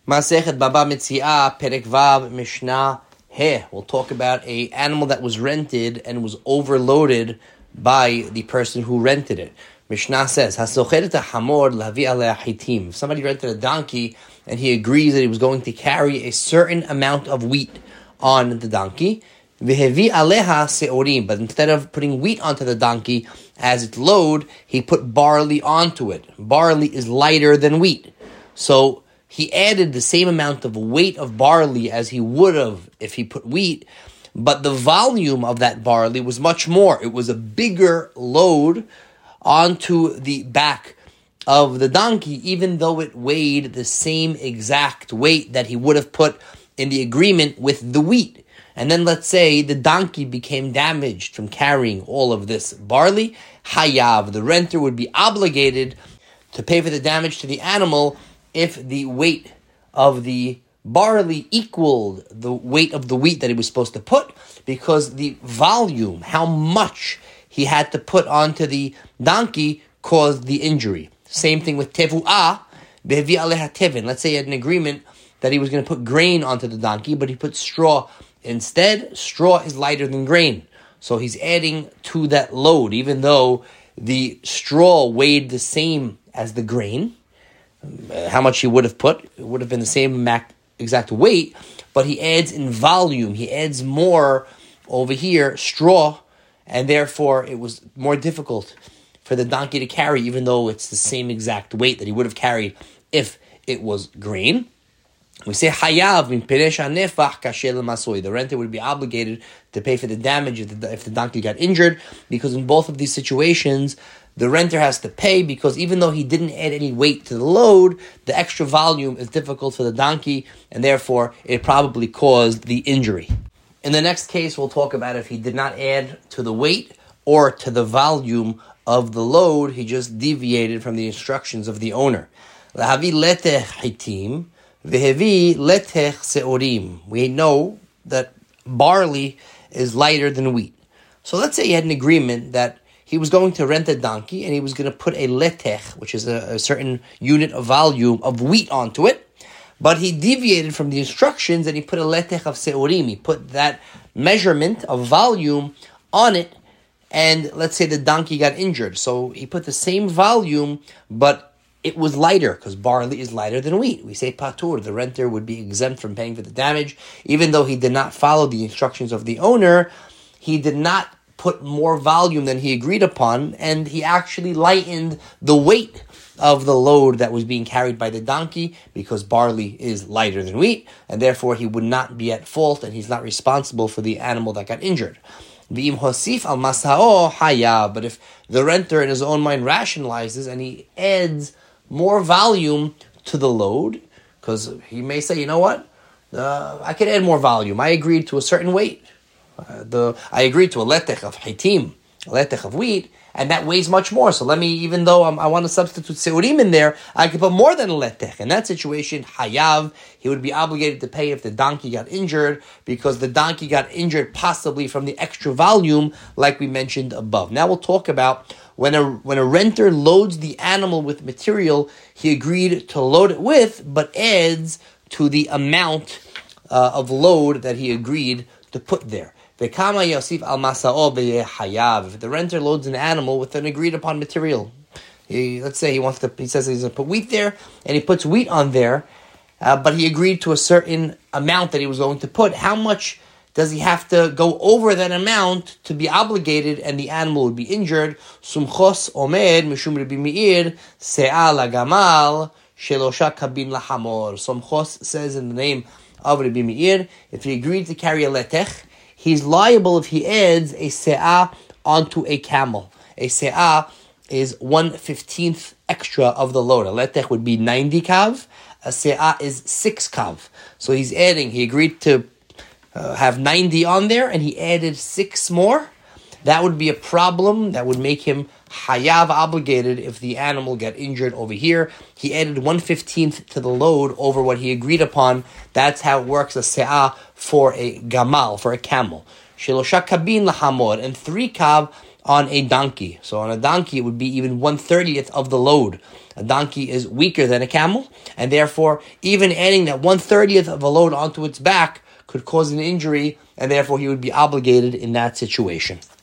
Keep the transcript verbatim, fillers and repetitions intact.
Masechet Baba Metziah, Perek Vav, Mishnah He. We'll talk about a animal that was rented and was overloaded by the person who rented it. Mishnah says, Hasocheret hamor lavi aleh hitim. If somebody rented a donkey and he agrees that he was going to carry a certain amount of wheat on the donkey, vehevi aleha seorim. But instead of putting wheat onto the donkey as its load, he put barley onto it. Barley is lighter than wheat. So he added the same amount of weight of barley as he would have if he put wheat, but the volume of that barley was much more. It was a bigger load onto the back of the donkey, even though it weighed the same exact weight that he would have put in the agreement with the wheat. And then let's say the donkey became damaged from carrying all of this barley. Hayav, the renter, would be obligated to pay for the damage to the animal if the weight of the barley equaled the weight of the wheat that he was supposed to put, because the volume, how much he had to put onto the donkey, caused the injury. Same thing with tevu'ah, behevi aleha tevin. Let's say he had an agreement that he was going to put grain onto the donkey, but he put straw instead. Straw is lighter than grain, so he's adding to that load, even though the straw weighed the same as the grain. How much he would have put, it would have been the same exact weight, but he adds in volume, he adds more over here, straw, and therefore it was more difficult for the donkey to carry, even though it's the same exact weight that he would have carried if it was grain. We say hayav min peresh hanefach kasher l'masoi. The renter would be obligated to pay for the damage if the, if the donkey got injured, because in both of these situations, the renter has to pay, because even though he didn't add any weight to the load, the extra volume is difficult for the donkey, and therefore it probably caused the injury. In the next case, we'll talk about if he did not add to the weight or to the volume of the load, he just deviated from the instructions of the owner. Lahavi letech hitim, vehevi letech seorim. We know that barley is lighter than wheat. So let's say he had an agreement that he was going to rent a donkey and he was going to put a letech, which is a, a certain unit of volume of wheat onto it. But he deviated from the instructions and he put a letech of seorim. He put that measurement of volume on it, and let's say the donkey got injured. So he put the same volume, but it was lighter, because barley is lighter than wheat. We say patur, the renter would be exempt from paying for the damage. Even though he did not follow the instructions of the owner, he did not put more volume than he agreed upon, and he actually lightened the weight of the load that was being carried by the donkey, because barley is lighter than wheat, and therefore he would not be at fault, and he's not responsible for the animal that got injured. V'im hosif al masao haya. But if the renter in his own mind rationalizes and he adds more volume to the load, because he may say, you know what, uh, I could add more volume. I agreed to a certain weight. Uh, the I agreed to a letech of hitim, a letech of wheat, and that weighs much more. So let me, even though I'm, I want to substitute seurim in there, I could put more than a letech. In that situation, hayav, he would be obligated to pay if the donkey got injured, because the donkey got injured possibly from the extra volume, like we mentioned above. Now we'll talk about when a when a renter loads the animal with material he agreed to load it with, but adds to the amount uh, of load that he agreed to put there. If the renter loads an animal with an agreed upon material, he, let's say he wants to, he says he's going to put wheat there, and he puts wheat on there, uh, but he agreed to a certain amount that he was going to put. How much does he have to go over that amount to be obligated, and the animal would be injured? Sumchos omed mishum Rabbi Meir se'a lagamal shelosha kabin lahamor. Sumchos says in the name of Rabbi Meir, if he agreed to carry a letech, he's liable if he adds a se'ah onto a camel. A se'ah is one fifteenth extra of the load. A letech would be ninety kav. A se'ah is six kav. So he's adding, he agreed to uh, have ninety on there, and he added six more. That would be a problem. That would make him hayav, obligated, if the animal got injured over here. He added one fifteenth to the load over what he agreed upon. That's how it works, a se'ah for a gamal, for a camel. Shelosha kabin lahamor, and three kav on a donkey. So on a donkey, it would be even one thirtieth of the load. A donkey is weaker than a camel, and therefore, even adding that one thirtieth of a load onto its back could cause an injury, and therefore he would be obligated in that situation.